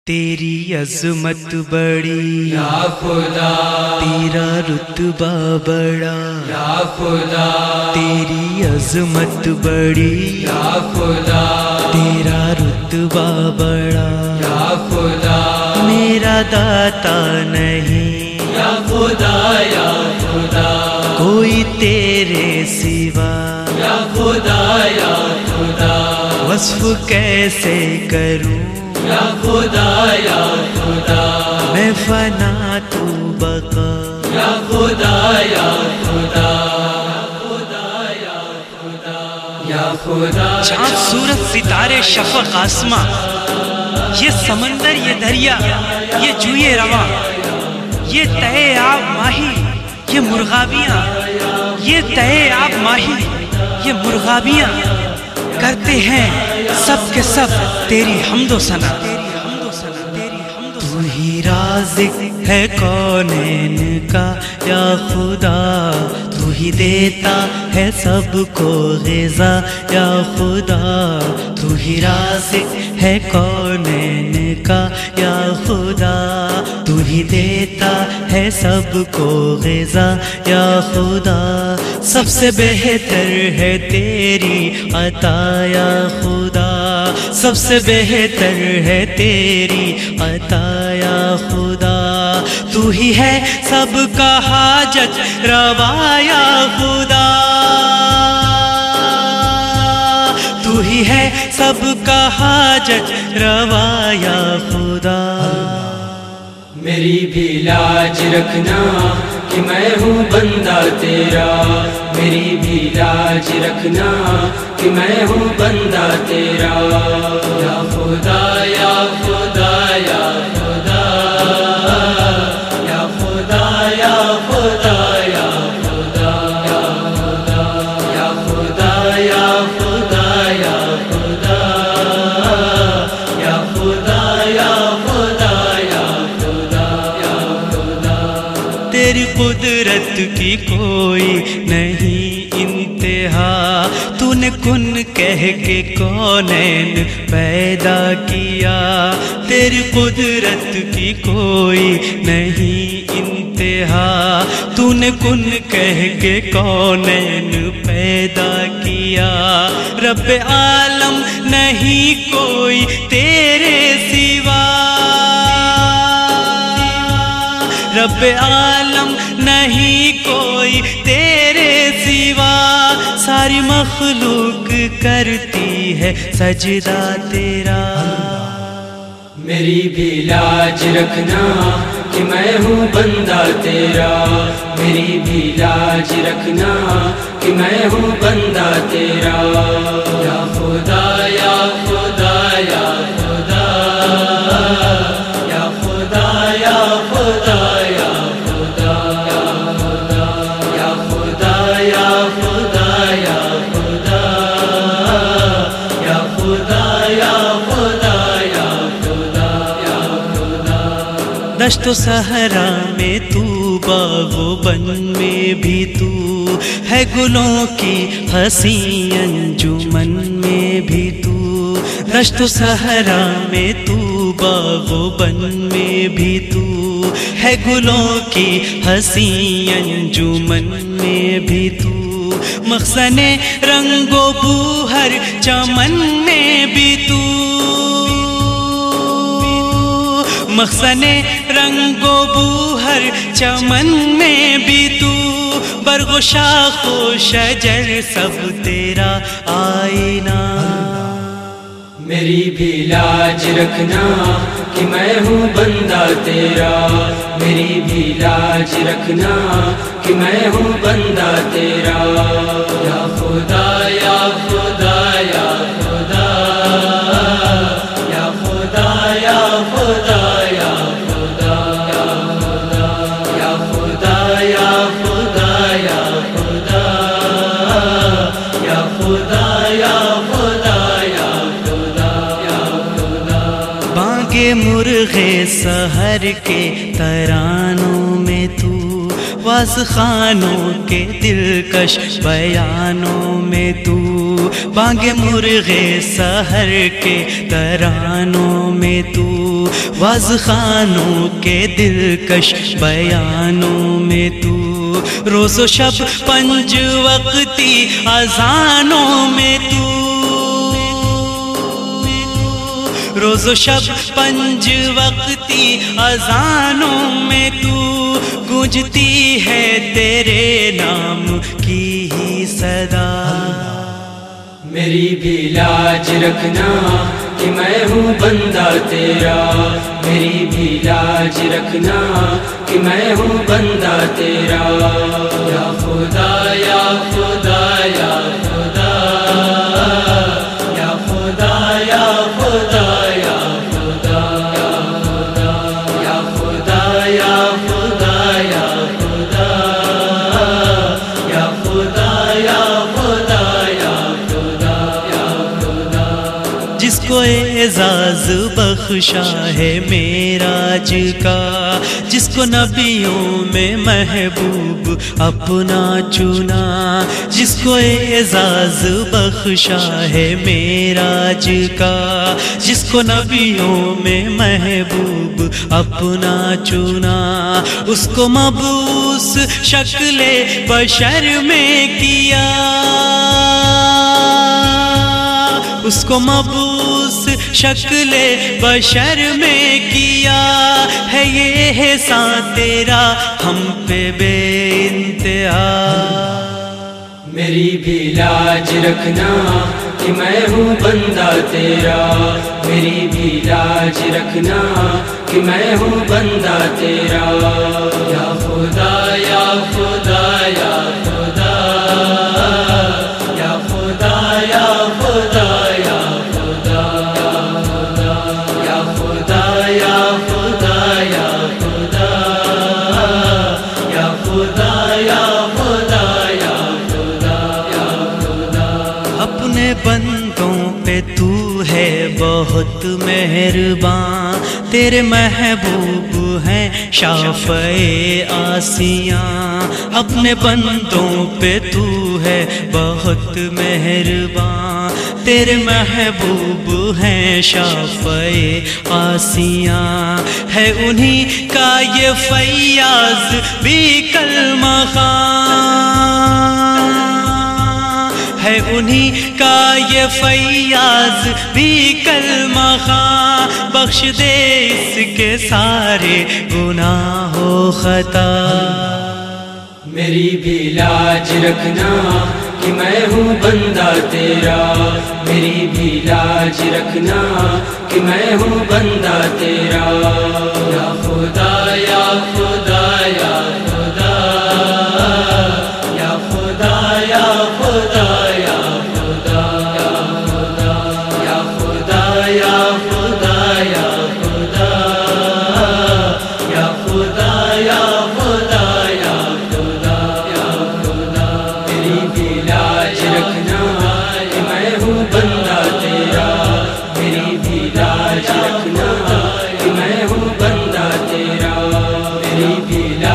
تیری عظمت بڑی یا خدا، تیرا رتبہ بڑا یا خدا، تیری عظمت بڑی یا خدا، تیرا رتبہ بڑا یا خدا، میرا داتا نہیں یا خدا، یا خدا، کوئی تیرے سوا، یا خدا، یا خدا، وصف کیسے کروں یا خدا، یا خدا، میں فنا تو بقا، یا خدا، یا خدا، یا خدا، چاند سورج ستارے شفق آسماں، یہ سمندر یہ دریا یہ جوئے رواں، یہ تہے آب ماہی یہ مرغابیاں، یہ تہے آب ماہی یہ مرغابیاں کرتے ہیں سب کے سب تیری حمد و ثنا۔ تو ہی رازق ہے کونین کا یا خدا، تو ہی دیتا ہے سب کو غذا یا خدا، تو ہی رازق ہے کونین کا یا خدا، تو ہی دیتا ہے سب کو غذا یا خدا، سب سے بہتر ہے تیری عطا یا خدا، سب سے بہتر ہے تیری عطا یا خدا، تو ہی ہے سب کا حاجت روا یا خدا، تو ہی ہے سب کا حاجت روا یا خدا۔ میری بھی لاج رکھنا کہ میں ہوں بندہ تیرا، میری بھی لاج رکھنا کہ میں ہوں بندہ تیرا، یا خدا، یا خدا، یا خدا، یا خدا، یا خدا، یا خدا، یا خدا، یا خدا، یا خدا، یا خدا، یا خدا، یا خدا، یا خدا، تیری قدرت کی کوئی نہیں انتہا، تو نے کن کہہ کے کونین پیدا کیا، تیری قدرت کی کوئی نہیں انتہا، تو نے کن کہہ کے کونین پیدا کیا، رب عالم نہیں کوئی تیرے سوا، رب عالم نہیں کوئی تیرے سوا، ساری مخلوق کرتی ہے سجدہ تیرا۔ میری بھی لاج رکھنا کہ میں ہوں بندہ تیرا، میری بھی لاج رکھنا کہ میں ہوں بندہ تیرا، یا خدا، یا خدا، یا خدا، یا خدا، یا خدا، یا خدا، یا خدا، یا خدا، یا خدا، یا خدا، یا خدا، یا خدا، یا خدا، دشت و صحرا میں تو، باغ و بن میں بھی تو ہے، گلوں کی حسین انجمن میں بھی تو، دشت و صحرا میں تو، باغ و بن میں بھی تو ہے، گلوں کی حسین انجمن میں بھی تو، مخزن رنگ و بو ہر چمن میں بھی تو، مخزن رنگ و بو ہر چمن میں بھی تو، برگ و شاخ و شجر سب تیرا آئینہ۔ میری بھی لاج رکھنا کہ میں ہوں بندہ تیرا، میری بھی لاج رکھنا کہ میں ہوں بندہ تیرا، یا خدا، یا خدا، یا خدا، یا خدا، یا خدا، یا خدا، یا خدا، یا خدا، یا خدا، یا خدا، یا خدا، یا بانگے مرغ سحر کے ترانوں میں تو، واز خانوں کے دلکش بیانوں میں تو، بانگ مرغ سحر کے ترانوں میں تو، واز خانوں کے دلکش بیانوں میں تو، روز و شب 5 وقتی اذانوں میں تو، روز و شب 5 وقتی اذانوں میں تو، گونجتی ہے تیرے نام کی ہی صدا۔ میری بھی لاج رکھنا کہ میں ہوں بندہ تیرا، میری بھی لاج رکھنا کہ میں ہوں بندہ تیرا، یا خدا یا خدا یا خدا، یا خدا یا خدا یا خدا، یا خدا یا خدا یا خدا، یا خدا یا خدا یا خدا۔ جس کو اعزاز بخشا ہے معراج کا، جس کو نبیوں میں محبوب اپنا چنا، جس کو اعزاز بخشا ہے معراج کا، جس کو نبیوں میں محبوب اپنا چنا، اس کو مبعوث شکل بشر میں کیا، اس کو مبعوث شکل بشر میں کیا، ہے یہ احسان تیرا ہم پہ بے انتہا۔ میری بھی لاج رکھنا کہ میں ہوں بندہ تیرا، میری بھی لاج رکھنا کہ میں ہوں بندہ تیرا، یا خدا یا خدا یا خدا، یا خدا یا خدا یا خدا، یا خدا یا خدا یا خدا، یا خدا یا خدا یا خدا۔ اپنے بندوں پہ تو ہے بہت مہربان، تیرے محبوب ہیں شافع آسیاں، اپنے بندوں پہ تو ہے بہت مہربان، تیرے محبوب ہیں شافع آسیاں، ہے انہی کا یہ فیاض بھی کلمہ خواں، ہے انہی کا یہ فیاض بھی کلمہ خواں، بخش دے اس کے سارے گناہ و خطا۔ میری بھی لاج رکھنا کہ میں ہوں بندہ تیرا، میری بھی لاج رکھنا کہ میں ہوں بندہ تیرا، یا خدا یا خدا یا خدا، یا خدا یا خدا یا خدا، یا خدا یا خدا یا خدا، یا خدا یا خدا یا خدا۔ میری بھی لاج رکھنا کہ میں ہوں بندہ تیرا، میری بھی لاج رکھنا کہ میں ہوں بندہ تیرا، میری بھی